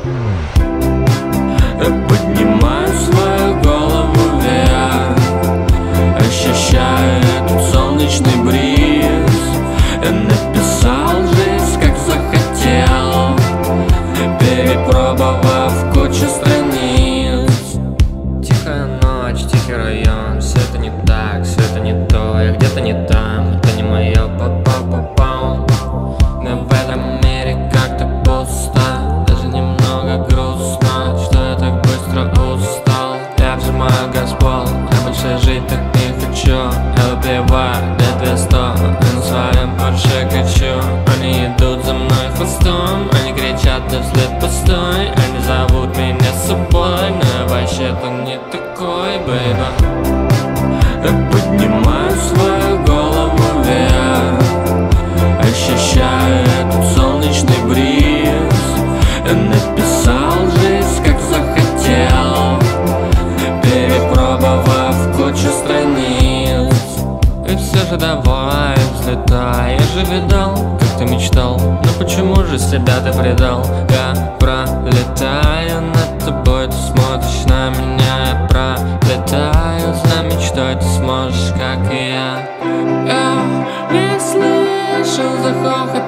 Поднимаю свою голову вверх, ощущаю этот солнечный бриз. Я написал жизнь, как захотел, перепробовав кучу страниц. Тихая ночь, тихий район, все это не так, все это не то. Я где-то не там, это не мое, попал. Но в этом мире как-то пусто, даже немного грустно, что я так быстро устал. Я вжимаю газпол, я больше жить так не хочу. Я выпиваю до 200, и на своем Порше качу. Они идут за мной хвостом, они кричат да вслед постой. Они зовут меня с собой, но я вообще-то не такой, бейба. Поднимаю свою голову вверх, ощущаю этот солнечный бриз. Я написал жизнь, как захотел, перепробовав кучу страниц. И все же давай взлетай, я же видал, как ты мечтал. Но почему же себя ты предал? Я пролетаю над тобой, ты смотришь на меня. Я пролетаю за мечтой, ты сможешь, как и я. Я не слышал захохот